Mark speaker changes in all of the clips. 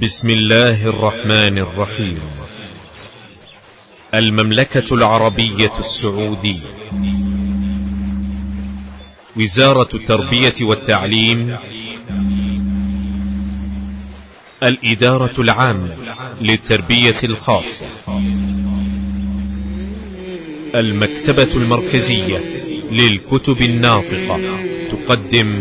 Speaker 1: بسم الله الرحمن الرحيم. المملكة العربية السعودية، وزارة التربية والتعليم، الإدارة العامة للتربية الخاصة، المكتبة المركزية للكتب الناطقة تقدم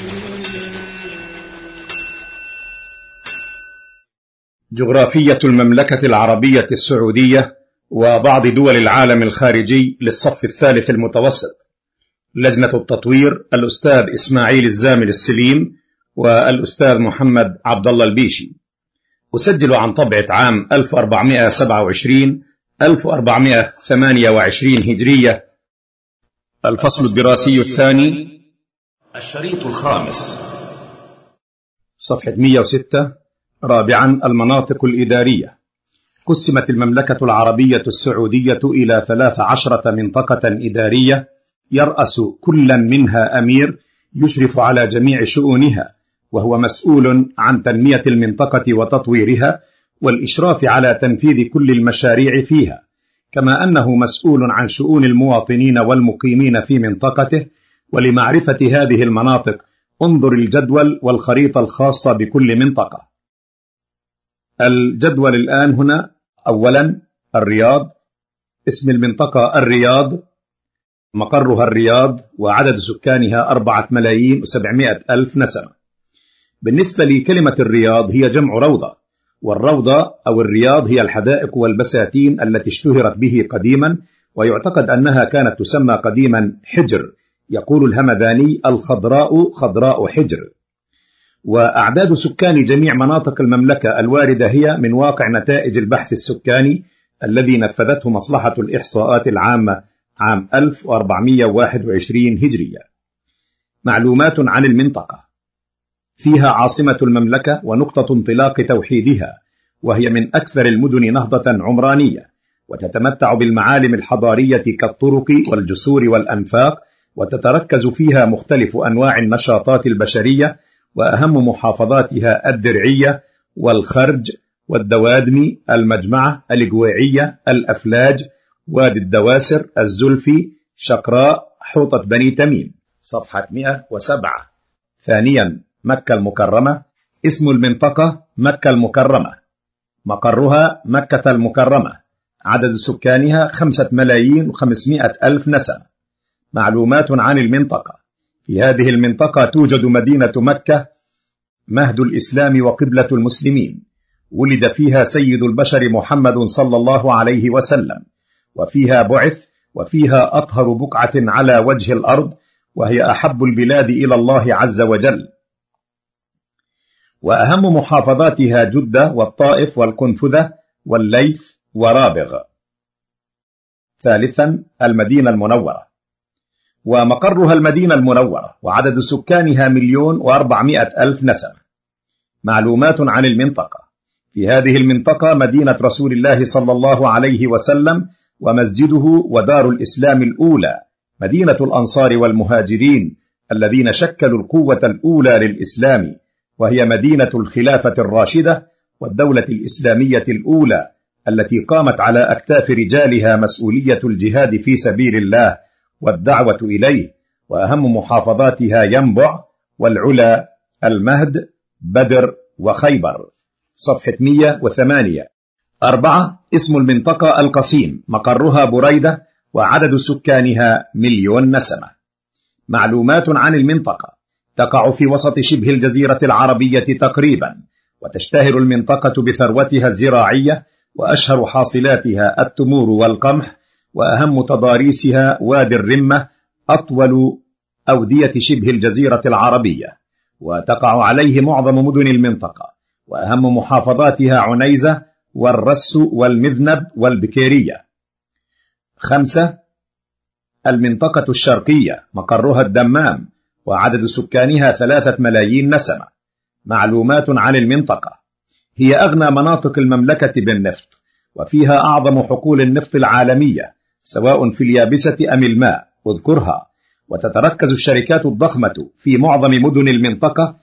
Speaker 2: جغرافية المملكة العربية السعودية وبعض دول العالم الخارجي للصف الثالث المتوسط. لجنة التطوير الأستاذ إسماعيل الزامل السليم والأستاذ محمد عبد الله البيشي. أسجل عن طبعة عام 1427 1428 هجرية. الفصل الدراسي الثاني،
Speaker 3: الشريط الخامس،
Speaker 2: صفحة 106. رابعا، المناطق الإدارية. قسمت المملكة العربية السعودية إلى 13 منطقة إدارية، يرأس كل منها أمير يشرف على جميع شؤونها، وهو مسؤول عن تنمية المنطقة وتطويرها والإشراف على تنفيذ كل المشاريع فيها، كما أنه مسؤول عن شؤون المواطنين والمقيمين في منطقته. ولمعرفة هذه المناطق انظر الجدول والخريطة الخاصة بكل منطقة. الجدول الآن هنا. أولا، الرياض. اسم المنطقة الرياض، مقرها الرياض، وعدد سكانها 4,700,000 نسمة. بالنسبة لكلمة الرياض هي جمع روضة، والروضة أو الرياض هي الحدائق والبساتين التي اشتهرت به قديما، ويعتقد أنها كانت تسمى قديما حجر. يقول الهمداني: الخضراء خضراء حجر. وأعداد سكان جميع مناطق المملكة الواردة هي من واقع نتائج البحث السكاني الذي نفذته مصلحة الإحصاءات العامة عام 1421 هجرية. معلومات عن المنطقة: فيها عاصمة المملكة ونقطة انطلاق توحيدها، وهي من أكثر المدن نهضة عمرانية، وتتمتع بالمعالم الحضارية كالطرق والجسور والأنفاق، وتتركز فيها مختلف أنواع النشاطات البشرية، وأهم محافظاتها الدرعية والخرج والدوادمي، المجمعة، الجويعية، الأفلاج، وادي الدواسر، الزلفي، شقراء، حوطة بني تميم. صفحة 107. ثانيا، مكة المكرمة. اسم المنطقة مكة المكرمة، مقرها مكة المكرمة، عدد سكانها 5,500,000 نسمة. معلومات عن المنطقة: في هذه المنطقة توجد مدينة مكة، مهد الإسلام وقبلة المسلمين، ولد فيها سيد البشر محمد صلى الله عليه وسلم، وفيها بعث، وفيها أطهر بقعة على وجه الأرض، وهي أحب البلاد إلى الله عز وجل. وأهم محافظاتها جدة والطائف والقنفذة والليث ورابغ. ثالثا، المدينة المنورة، ومقرها المدينة المنورة، وعدد سكانها 1,400,000 نسمة. معلومات عن المنطقة: في هذه المنطقة مدينة رسول الله صلى الله عليه وسلم، ومسجده، ودار الإسلام الأولى، مدينة الأنصار والمهاجرين الذين شكلوا القوة الأولى للإسلام، وهي مدينة الخلافة الراشدة والدولة الإسلامية الأولى التي قامت على أكتاف رجالها مسؤولية الجهاد في سبيل الله والدعوة إليه. وأهم محافظاتها ينبع والعلا، المهد، بدر، وخيبر. صفحة 108. 4. اسم المنطقة القصيم، مقرها بريدة، وعدد سكانها 1,000,000 نسمة. معلومات عن المنطقة: تقع في وسط شبه الجزيرة العربية تقريبا، وتشتهر المنطقة بثروتها الزراعية، وأشهر حاصلاتها التمور والقمح، وأهم تضاريسها وادي الرمة، أطول أودية شبه الجزيرة العربية، وتقع عليه معظم مدن المنطقة، وأهم محافظاتها عنيزة والرس والمذنب والبكيرية. 5. المنطقة الشرقية، مقرها الدمام، وعدد سكانها 3,000,000 نسمة. معلومات عن المنطقة: هي أغنى مناطق المملكة بالنفط، وفيها أعظم حقول النفط العالمية سواء في اليابسة أم الماء، اذكرها. وتتركز الشركات الضخمة في معظم مدن المنطقة،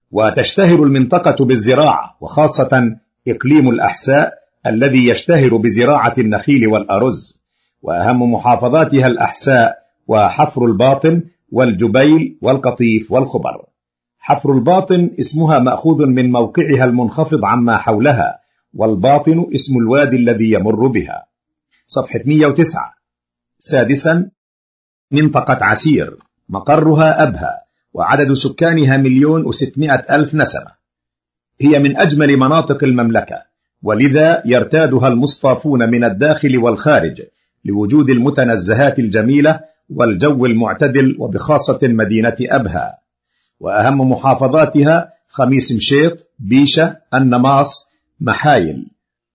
Speaker 2: وتشتهر المنطقة بالزراعة، وخاصة إقليم الأحساء الذي يشتهر بزراعة النخيل والأرز. وأهم محافظاتها الأحساء وحفر الباطن والجبيل والقطيف والخبر. حفر الباطن اسمها مأخوذ من موقعها المنخفض عما حولها، والباطن اسم الوادي الذي يمر بها. صفحة 109. سادسا، منطقة عسير، مقرها أبها، وعدد سكانها 1,600,000 نسمة. هي من أجمل مناطق المملكة، ولذا يرتادها المصطافون من الداخل والخارج لوجود المتنزهات الجميلة والجو المعتدل، وبخاصة مدينة أبها. وأهم محافظاتها خميس مشيط، بيشة، النماص، محايل.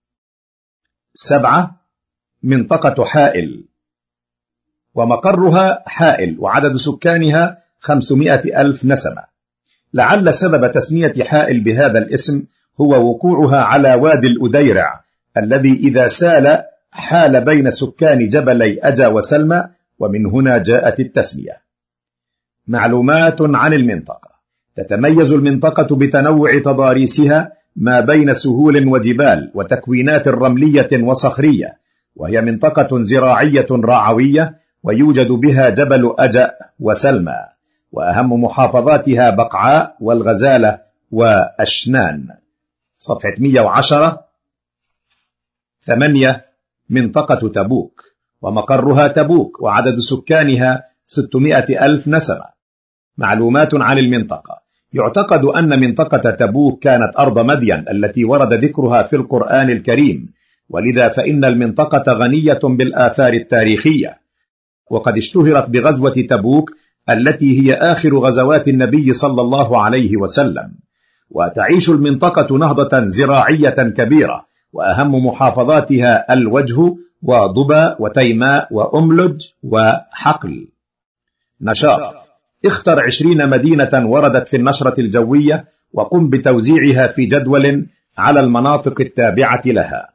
Speaker 2: 7. منطقة حائل، ومقرها حائل، وعدد سكانها 500,000 نسمة. لعل سبب تسمية حائل بهذا الاسم هو وقوعها على وادي الأديرع الذي إذا سال حال بين سكان جبلي أجا وسلمى، ومن هنا جاءت التسمية. معلومات عن المنطقة. تتميز المنطقة بتنوع تضاريسها ما بين سهول وجبال وتكوينات رملية وصخرية، وهي منطقة زراعية رعوية، ويوجد بها جبل أجا وسلمى. وأهم محافظاتها بقعاء والغزالة وأشنان. صفحة 110. 8. منطقة تبوك، ومقرها تبوك، وعدد سكانها 600,000 نسمة. معلومات عن المنطقة. يعتقد أن منطقة تبوك كانت أرض مدين التي ورد ذكرها في القرآن الكريم، ولذا فإن المنطقة غنية بالآثار التاريخية، وقد اشتهرت بغزوة تبوك التي هي آخر غزوات النبي صلى الله عليه وسلم. وتعيش المنطقة نهضة زراعية كبيرة، وأهم محافظاتها الوجه وضبا وتيماء وأملج وحقل. نشاط. اختر 20 مدينة وردت في النشرة الجوية، وقم بتوزيعها في جدول على المناطق التابعة لها.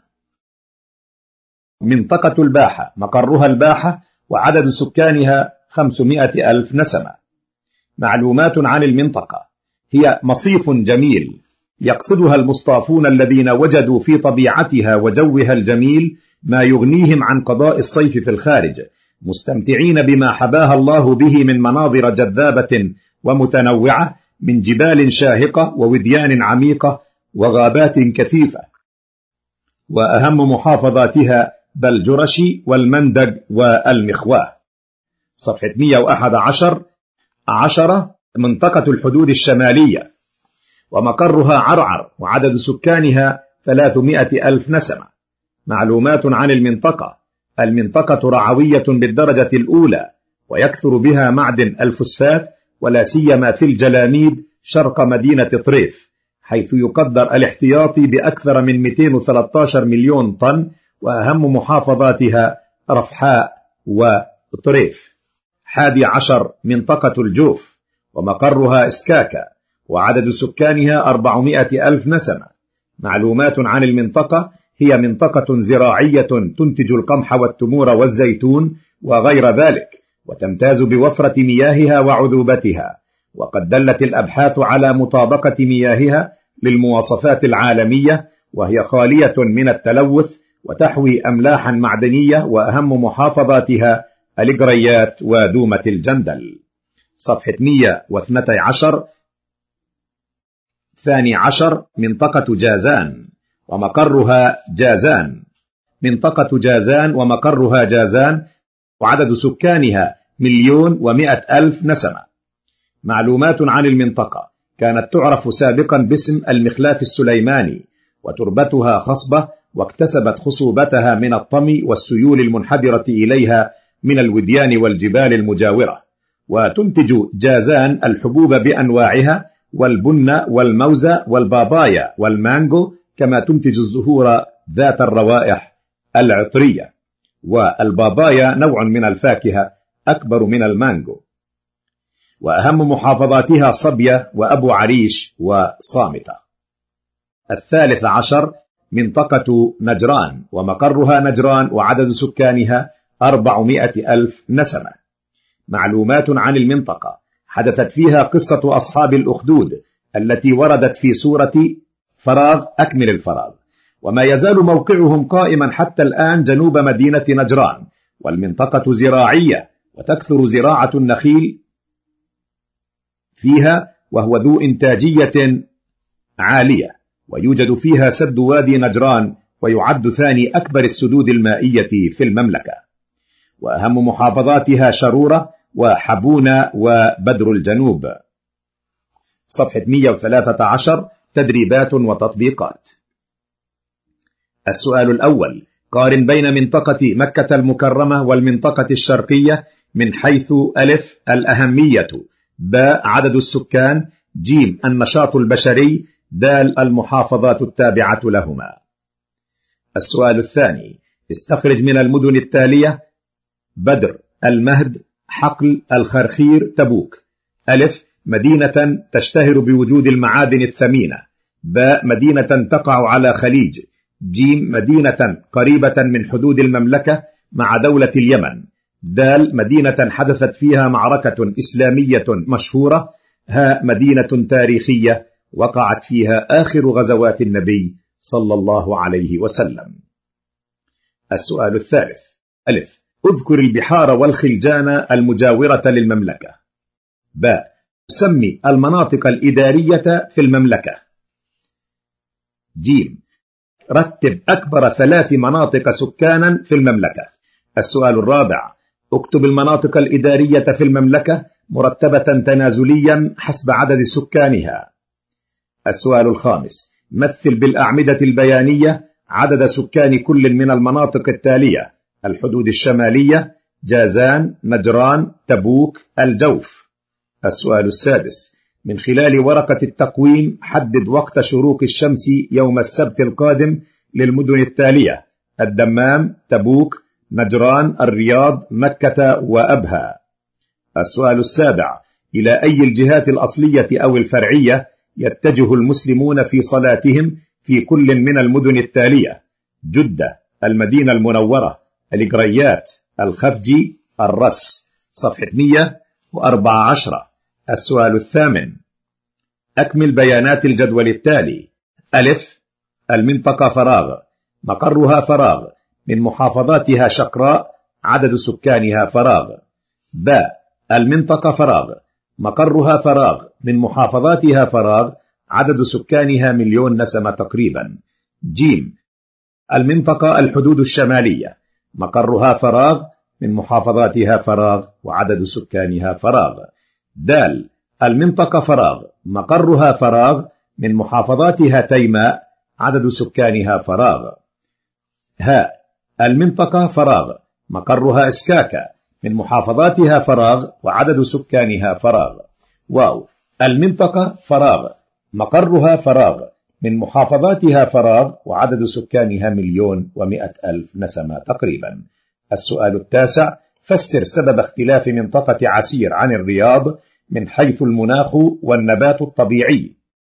Speaker 2: منطقة الباحة، مقرها الباحة، وعدد سكانها 500,000 نسمة. معلومات عن المنطقة. هي مصيف جميل يقصدها المصطافون الذين وجدوا في طبيعتها وجوها الجميل ما يغنيهم عن قضاء الصيف في الخارج، مستمتعين بما حباها الله به من مناظر جذابة ومتنوعة، من جبال شاهقة ووديان عميقة وغابات كثيفة. وأهم محافظاتها بلجرشي والمندق والمخواه. صفحة 111. 10. منطقة الحدود الشمالية، ومقرها عرعر، وعدد سكانها 300,000 نسمة. معلومات عن المنطقة. المنطقة رعوية بالدرجة الأولى، ويكثر بها معدن الفوسفات، ولا سيما في الجلاميد شرق مدينة طريف، حيث يقدر الاحتياطي بأكثر من 213 مليون طن. وأهم محافظاتها رفحاء وطريف. 11. منطقة الجوف، ومقرها اسكاكا، وعدد سكانها 400,000 نسمة. معلومات عن المنطقة. هي منطقة زراعية تنتج القمح والتمور والزيتون وغير ذلك، وتمتاز بوفرة مياهها وعذوبتها، وقد دلت الأبحاث على مطابقة مياهها للمواصفات العالمية، وهي خالية من التلوث وتحوي أملاحا معدنية. وأهم محافظاتها القريات ودومة الجندل. صفحة 112. 12. منطقة جازان، ومقرها جازان. منطقة جازان ومقرها جازان، وعدد سكانها 1,100,000 نسمة. معلومات عن المنطقة. كانت تعرف سابقا باسم المخلاف السليماني، وتربتها خصبة، واكتسبت خصوبتها من الطمي والسيول المنحدرة إليها من الوديان والجبال المجاورة. وتنتج جازان الحبوب بأنواعها، والبن والموز والبابايا والمانجو، كما تنتج الزهور ذات الروائح العطرية. والبابايا نوع من الفاكهة أكبر من المانجو. وأهم محافظاتها صبية وأبو عريش وصامتة. 13. منطقة نجران، ومقرها نجران، وعدد سكانها 400,000 نسمة. معلومات عن المنطقة. حدثت فيها قصة أصحاب الأخدود التي وردت في سورة فراغ أكمل الفراغ. وما يزال موقعهم قائما حتى الآن جنوب مدينة نجران، والمنطقة زراعية وتكثر زراعة النخيل فيها، وهو ذو إنتاجية عالية، ويوجد فيها سد وادي نجران، ويعد ثاني أكبر السدود المائية في المملكة. وأهم محافظاتها شرورة وحبونة وبدر الجنوب. صفحة 113 تدريبات وتطبيقات. السؤال الأول: قارن بين منطقة مكة المكرمة والمنطقة الشرقية من حيث ألف الأهمية، باء عدد السكان، جيم النشاط البشري، دال المحافظات التابعة لهما. السؤال الثاني: استخرج من المدن التالية بدر، المهد، حقل، الخرخير، تبوك. ألف مدينة تشتهر بوجود المعادن الثمينة، باء مدينة تقع على خليج، جيم مدينة قريبة من حدود المملكة مع دولة اليمن، دال مدينة حدثت فيها معركة إسلامية مشهورة، هاء مدينة تاريخية وقعت فيها آخر غزوات النبي صلى الله عليه وسلم. السؤال الثالث: ألف اذكر البحار والخلجان المجاورة للمملكة، باء سمي المناطق الإدارية في المملكة، جيم رتب أكبر 3 مناطق سكانا في المملكة. السؤال الرابع: اكتب المناطق الإدارية في المملكة مرتبة تنازليا حسب عدد سكانها. السؤال الخامس: مثل بالأعمدة البيانية عدد سكان كل من المناطق التالية: الحدود الشمالية، جازان، نجران، تبوك، الجوف. السؤال السادس: من خلال ورقة التقويم حدد وقت شروق الشمس يوم السبت القادم للمدن التالية: الدمام، تبوك، نجران، الرياض، مكة، وأبها. السؤال السابع: إلى أي الجهات الأصلية أو الفرعية يتجه المسلمون في صلاتهم في كل من المدن التالية: جدة، المدينة المنورة، القريات، الخفجي، الرس. صفحة 114. السؤال الثامن: أكمل بيانات الجدول التالي. ألف المنطقة فراغ، مقرها فراغ، من محافظاتها شقراء، عدد سكانها فراغ. باء المنطقة فراغ، مقرها فراغ، من محافظاتها فراغ، عدد سكانها 1,000,000 نسمة تقريبا. جيم المنطقة الحدود الشمالية، مقرها فراغ، من محافظاتها فراغ، وعدد سكانها فراغ. دال المنطقة فراغ، مقرها فراغ، من محافظاتها تيماء، عدد سكانها فراغ. هاء المنطقة فراغ، مقرها اسكاكا، من محافظاتها فراغ، وعدد سكانها فراغ. واو المنطقة فراغ، مقرها فراغ، من محافظاتها فراغ، وعدد سكانها 1,100,000 نسمة تقريبا. السؤال التاسع: فسر سبب اختلاف منطقة عسير عن الرياض من حيث المناخ والنبات الطبيعي.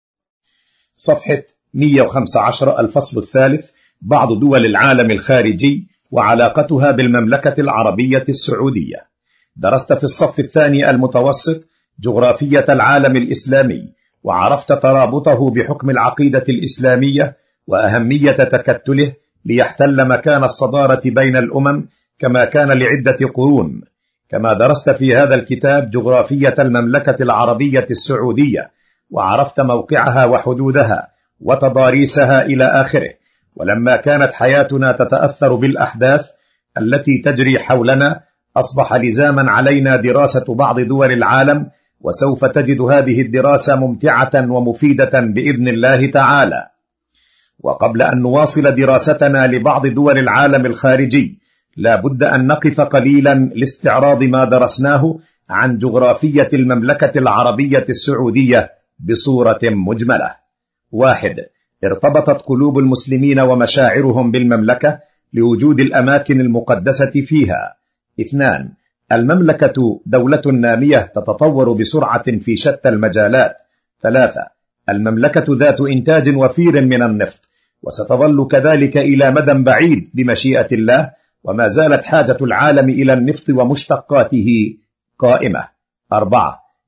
Speaker 2: صفحة 115. الفصل الثالث: بعض دول العالم الخارجي وعلاقتها بالمملكة العربية السعودية. درست في الصف الثاني المتوسط جغرافية العالم الإسلامي، وعرفت ترابطه بحكم العقيدة الإسلامية وأهمية تكتله ليحتل مكان الصدارة بين الأمم كما كان لعدة قرون. كما درست في هذا الكتاب جغرافية المملكة العربية السعودية، وعرفت موقعها وحدودها وتضاريسها إلى آخره. ولما كانت حياتنا تتأثر بالأحداث التي تجري حولنا، أصبح لزاما علينا دراسة بعض دول العالم، وسوف تجد هذه الدراسة ممتعة ومفيدة بإذن الله تعالى. وقبل أن نواصل دراستنا لبعض دول العالم الخارجي، لا بد أن نقف قليلا لاستعراض ما درسناه عن جغرافية المملكة العربية السعودية بصورة مجملة. 1. ارتبطت قلوب المسلمين ومشاعرهم بالمملكة لوجود الأماكن المقدسة فيها. 2. المملكة دولة نامية تتطور بسرعة في شتى المجالات. 3. المملكة ذات إنتاج وفير من النفط، وستظل كذلك إلى مدى بعيد بمشيئة الله، وما زالت حاجة العالم إلى النفط ومشتقاته قائمة. 4.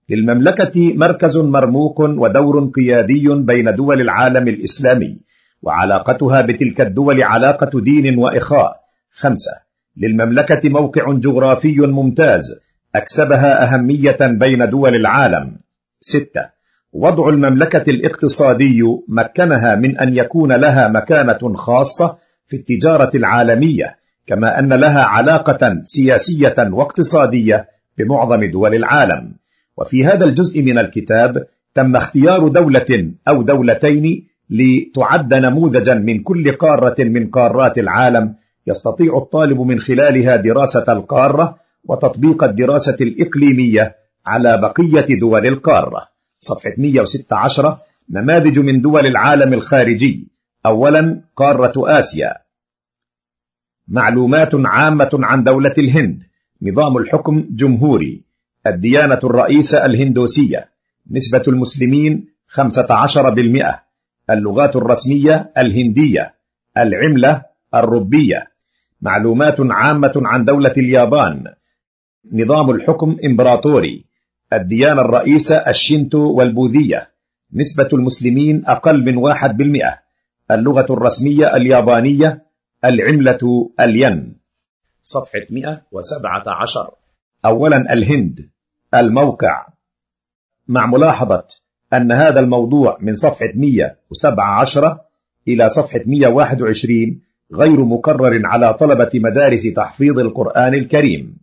Speaker 2: للمملكة مركز مرموق ودور قيادي بين دول العالم الإسلامي، وعلاقتها بتلك الدول علاقة دين وإخاء. 5. للمملكة موقع جغرافي ممتاز أكسبها أهمية بين دول العالم. 6. وضع المملكة الاقتصادي مكنها من أن يكون لها مكانة خاصة في التجارة العالمية، كما أن لها علاقة سياسية واقتصادية بمعظم دول العالم. وفي هذا الجزء من الكتاب تم اختيار دولة أو دولتين لتعد نموذجا من كل قارة من قارات العالم، يستطيع الطالب من خلالها دراسة القارة وتطبيق الدراسة الإقليمية على بقية دول القارة. صفحة 116. نماذج من دول العالم الخارجي. أولا، قارة آسيا. معلومات عامة عن دولة الهند. نظام الحكم جمهوري. الديانة الرئيسة الهندوسية. نسبة المسلمين 15%. اللغات الرسمية الهندية. العملة الروبية. معلومات عامة عن دولة اليابان. نظام الحكم إمبراطوري. الديانة الرئيسة الشينتو والبوذية. نسبة المسلمين أقل من 1%. اللغة الرسمية اليابانية. العملة الين. صفحة 117. أولا، الهند. الموقع. مع ملاحظة أن هذا الموضوع من صفحة 117 إلى صفحة 121 غير مكرر على طلبة مدارس تحفيظ القرآن الكريم.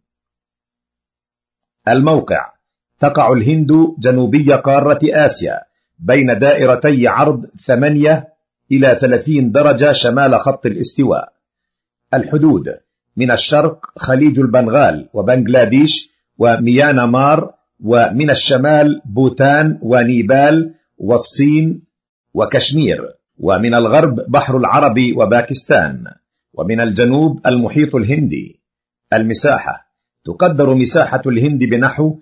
Speaker 2: الموقع. تقع الهند جنوبي قارة آسيا بين دائرتي عرض 8 إلى 30 درجة شمال خط الاستواء. الحدود: من الشرق خليج البنغال وبنغلاديش وميانمار، ومن الشمال بوتان ونيبال والصين وكشمير، ومن الغرب بحر العرب وباكستان، ومن الجنوب المحيط الهندي. المساحة: تقدر مساحة الهند بنحو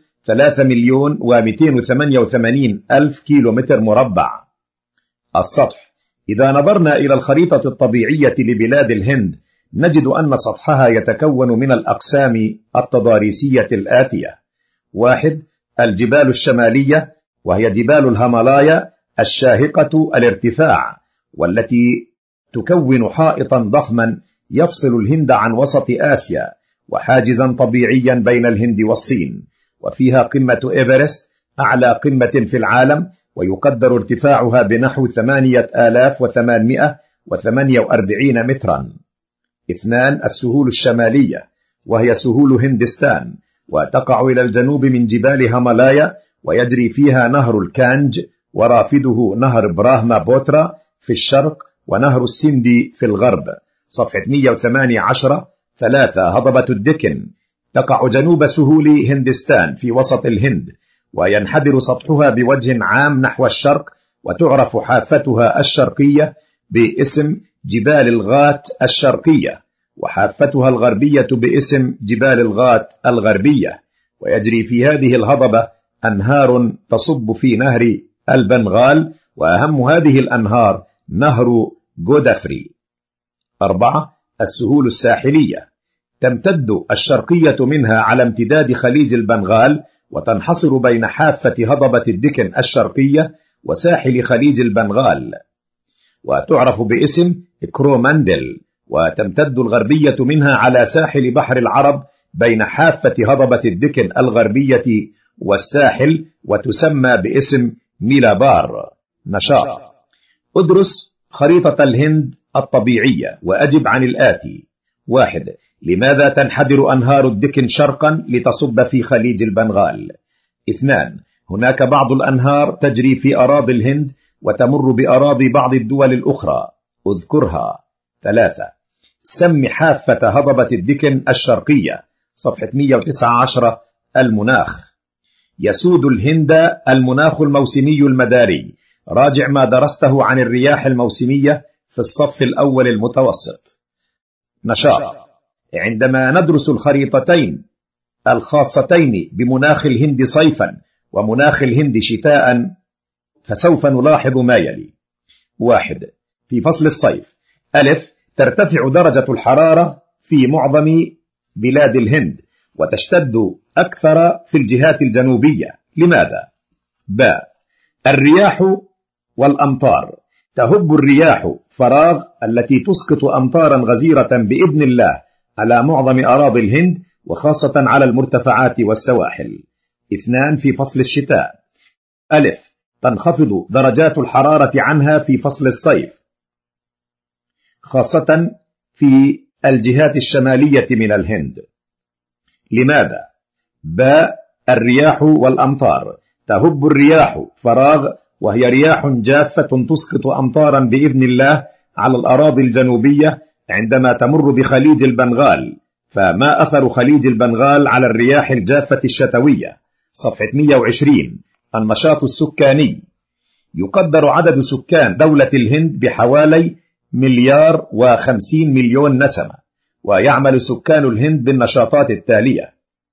Speaker 2: 3,288,000 كيلومتر مربع. السطح: إذا نظرنا إلى الخريطة الطبيعية لبلاد الهند نجد أن سطحها يتكون من الأقسام التضاريسية الآتية. 1. الجبال الشمالية، وهي جبال الهيمالايا الشاهقة الارتفاع، والتي تكون حائطا ضخما يفصل الهند عن وسط آسيا وحاجزا طبيعيا بين الهند والصين، وفيها قمة إيفرست أعلى قمة في العالم، ويقدر ارتفاعها بنحو 8,848 مترا. 2. السهول الشمالية، وهي سهول هندستان، وتقع إلى الجنوب من جبال هيمالايا، ويجري فيها نهر الكانج، ورافده نهر براهما بوترا في الشرق، ونهر السندي في الغرب. صفحة 118. 3. هضبة الدكن، تقع جنوب سهول هندستان في وسط الهند، وينحدر سطحها بوجه عام نحو الشرق، وتعرف حافتها الشرقية باسم جبال الغات الشرقية، وحافتها الغربية باسم جبال الغات الغربية، ويجري في هذه الهضبة أنهار تصب في نهر البنغال، وأهم هذه الأنهار نهر جودافري. 4. السهول الساحلية، تمتد الشرقية منها على امتداد خليج البنغال، وتنحصر بين حافة هضبة الدكن الشرقية وساحل خليج البنغال، وتعرف باسم كروماندل، وتمتد الغربية منها على ساحل بحر العرب بين حافة هضبة الدكن الغربية والساحل، وتسمى باسم ميلابار. نشاط: ادرس خريطة الهند الطبيعية وأجب عن الآتي. 1. لماذا تنحدر أنهار الدكن شرقا لتصب في خليج البنغال؟ 2. هناك بعض الأنهار تجري في أراضي الهند وتمر بأراضي بعض الدول الأخرى، اذكرها. 3. سم حافة هضبة الدكن الشرقية. صفحة 119. المناخ: يسود الهند المناخ الموسمي المداري، راجع ما درسته عن الرياح الموسمية في الصف الأول المتوسط. نشاط: عندما ندرس الخريطتين الخاصتين بمناخ الهند صيفا ومناخ الهند شتاء فسوف نلاحظ ما يلي. 1. في فصل الصيف: ترتفع درجة الحرارة في معظم بلاد الهند، وتشتد أكثر في الجهات الجنوبية لماذا؟ ب. الرياح والأمطار. تهب الرياح فراغ التي تسقط أمطارا غزيرة بإذن الله على معظم أراضي الهند وخاصة على المرتفعات والسواحل. 2. في فصل الشتاء. ألف. تنخفض درجات الحرارة عنها في فصل الصيف خاصة في الجهات الشمالية من الهند. لماذا؟ ب. الرياح والأمطار. تهب الرياح فراغ وهي رياح جافة تسقط أمطارا بإذن الله على الأراضي الجنوبية عندما تمر بخليج البنغال. فما أثر خليج البنغال على الرياح الجافة الشتوية؟ صفحة 120. النشاط السكاني. يقدر عدد سكان دولة الهند بحوالي 1,050,000,000 نسمة، ويعمل سكان الهند بالنشاطات التالية.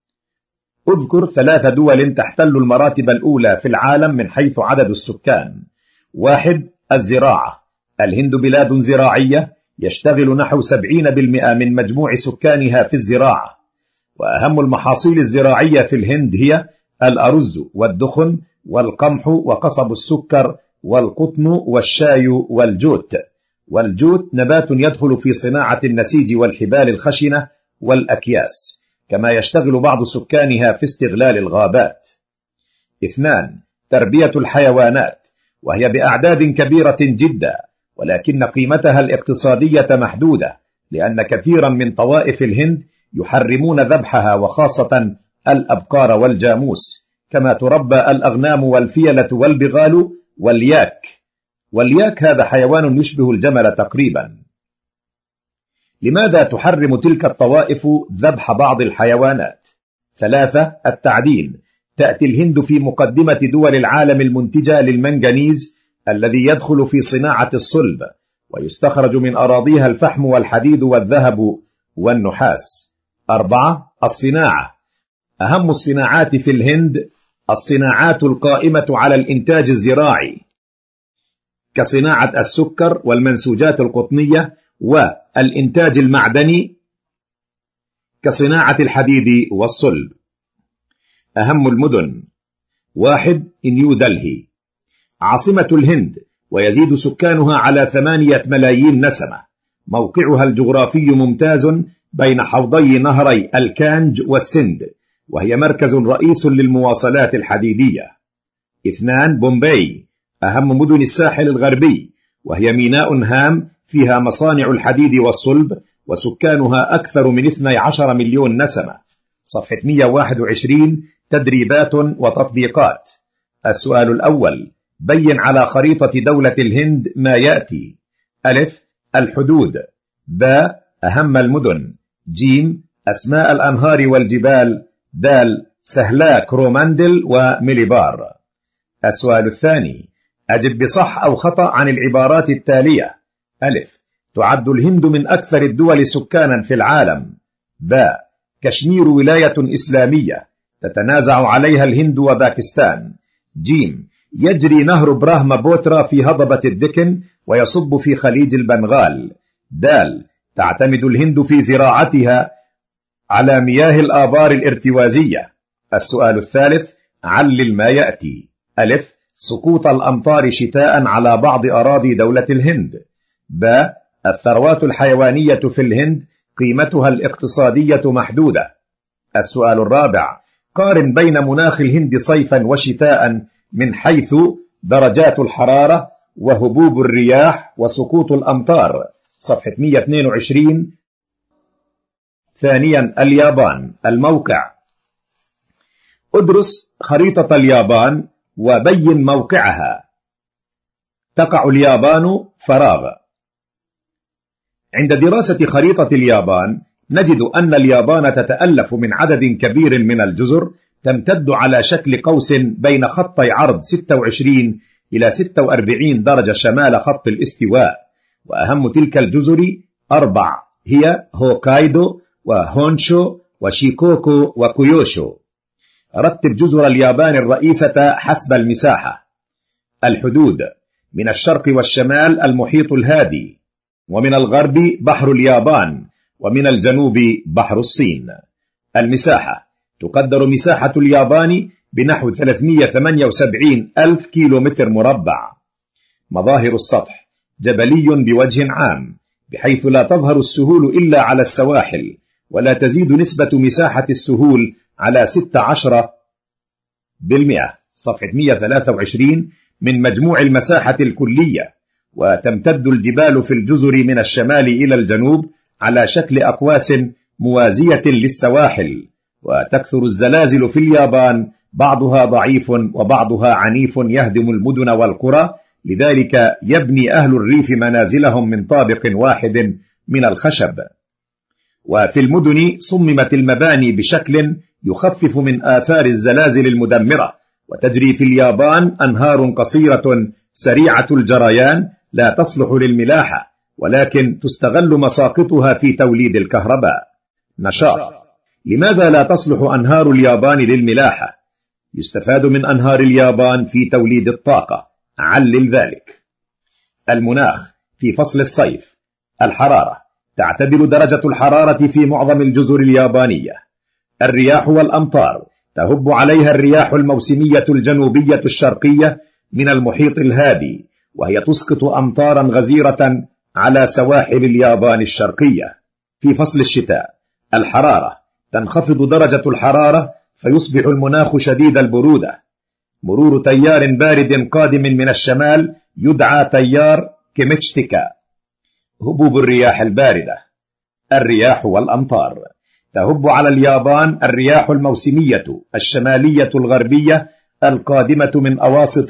Speaker 2: اذكر 3 دول تحتل المراتب الأولى في العالم من حيث عدد السكان. 1. الزراعة. الهند بلاد زراعية يشتغل نحو 70% من مجموع سكانها في الزراعة، وأهم المحاصيل الزراعية في الهند هي الأرز والدخن والقمح وقصب السكر والقطن والشاي والجوت. والجوت نبات يدخل في صناعة النسيج والحبال الخشنة والأكياس، كما يشتغل بعض سكانها في استغلال الغابات. 2. تربية الحيوانات، وهي بأعداد كبيرة جدا، ولكن قيمتها الاقتصادية محدودة، لأن كثيرا من طوائف الهند يحرمون ذبحها وخاصة الأبقار والجاموس، كما تربى الأغنام والفيلة والبغال والياك. والياك هذا حيوان يشبه الجمل تقريبا. لماذا تحرم تلك الطوائف ذبح بعض الحيوانات؟ 3. التعدين. تأتي الهند في مقدمة دول العالم المنتجة للمنغنيز الذي يدخل في صناعة الصلب، ويستخرج من أراضيها الفحم والحديد والذهب والنحاس. 4. الصناعة. أهم الصناعات في الهند الصناعات القائمة على الإنتاج الزراعي، كصناعة السكر والمنسوجات القطنية، والإنتاج المعدني كصناعة الحديد والصلب. أهم المدن. 1. نيو دلهي، عاصمة الهند، ويزيد سكانها على 8 ملايين نسمة. موقعها الجغرافي ممتاز بين حوضي نهري الكانج والسند، وهي مركز رئيس للمواصلات الحديدية. 2. بومباي، أهم مدن الساحل الغربي، وهي ميناء هام فيها مصانع الحديد والصلب، وسكانها أكثر من 12 مليون نسمة. صفحة 121. تدريبات وتطبيقات. السؤال الأول. بين على خريطة دولة الهند ما يأتي. ألف. الحدود. ب. أهم المدن. ج. أسماء الأنهار والجبال. د. سهلا كروماندل وميليبار. السؤال الثاني. أجب بصح أو خطأ عن العبارات التالية. ألف. تعد الهند من أكثر الدول سكانا في العالم. ب. كشمير ولاية إسلامية تتنازع عليها الهند وباكستان. ج. يجري نهر براهما بوترا في هضبة الدكن ويصب في خليج البنغال. د. تعتمد الهند في زراعتها على مياه الآبار الارتوازية. السؤال الثالث. علل ما يأتي. ألف. سقوط الأمطار شتاء على بعض أراضي دولة الهند. ب. الثروات الحيوانية في الهند قيمتها الاقتصادية محدودة. السؤال الرابع. قارن بين مناخ الهند صيفا وشتاء من حيث درجات الحرارة وهبوب الرياح وسقوط الأمطار. صفحة 122. ثانيا. اليابان. الموقع. ادرس خريطة اليابان وبين موقعها. تقع اليابان فراغ. عند دراسة خريطة اليابان نجد أن اليابان تتألف من عدد كبير من الجزر تمتد على شكل قوس بين خطي عرض 26 إلى 46 درجة شمال خط الاستواء، وأهم تلك الجزر 4 هي هوكايدو وهونشو وشيكوكو وكيوشو. رتب جزر اليابان الرئيسة حسب المساحة. الحدود. من الشرق والشمال المحيط الهادي، ومن الغرب بحر اليابان، ومن الجنوب بحر الصين. المساحة. تقدر مساحة اليابان بنحو 378 ألف كيلومتر مربع. مظاهر السطح: جبلي بوجه عام، بحيث لا تظهر السهول إلا على السواحل، ولا تزيد نسبة مساحة السهول على 16%، صفحة 123، من مجموع المساحة الكلية. وتمتد الجبال في الجزر من الشمال إلى الجنوب على شكل أقواس موازية للسواحل. وتكثر الزلازل في اليابان، بعضها ضعيف وبعضها عنيف يهدم المدن والقرى، لذلك يبني أهل الريف منازلهم من طابق واحد من الخشب. وفي المدن صممت المباني بشكل يخفف من آثار الزلازل المدمرة. وتجري في اليابان أنهار قصيرة سريعة الجريان لا تصلح للملاحة، ولكن تستغل مساقطها في توليد الكهرباء. نشاط: لماذا لا تصلح أنهار اليابان للملاحة؟ يستفاد من أنهار اليابان في توليد الطاقة. علل ذلك. المناخ في فصل الصيف: الحرارة: تعتدل درجة الحرارة في معظم الجزر اليابانية. الرياح والأمطار: تهب عليها الرياح الموسمية الجنوبية الشرقية من المحيط الهادي، وهي تسقط أمطارا غزيرة على سواحل اليابان الشرقية. في فصل الشتاء: الحرارة: تنخفض درجة الحرارة فيصبح المناخ شديد البرودة. مرور تيار بارد قادم من الشمال يدعى تيار كيميتشتيكا. هبوب الرياح الباردة: الرياح والأمطار: تهب على اليابان الرياح الموسمية الشمالية الغربية القادمة من أواسط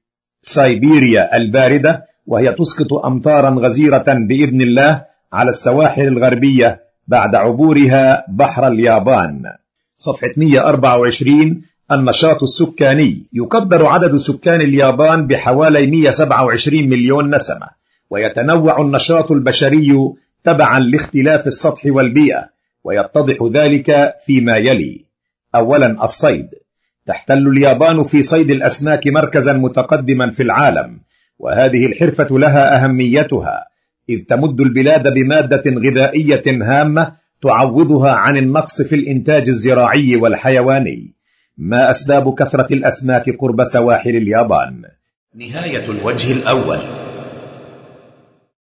Speaker 2: سيبيريا الباردة، وهي تسقط أمطارا غزيرة بإذن الله على السواحل الغربية بعد عبورها بحر اليابان. صفحة 124. النشاط السكاني: يقدر عدد سكان اليابان بحوالي 127 مليون نسمة، ويتنوع النشاط البشري تبعا لاختلاف السطح والبيئة، ويتضح ذلك فيما يلي. أولا، الصيد: تحتل اليابان في صيد الأسماك مركزا متقدما في العالم، وهذه الحرفة لها أهميتها، إذ تمد البلاد بمادة غذائية هامة تعوضها عن النقص في الإنتاج الزراعي والحيواني. ما أسباب كثرة الأسماك قرب سواحل اليابان؟
Speaker 3: نهاية الوجه الأول.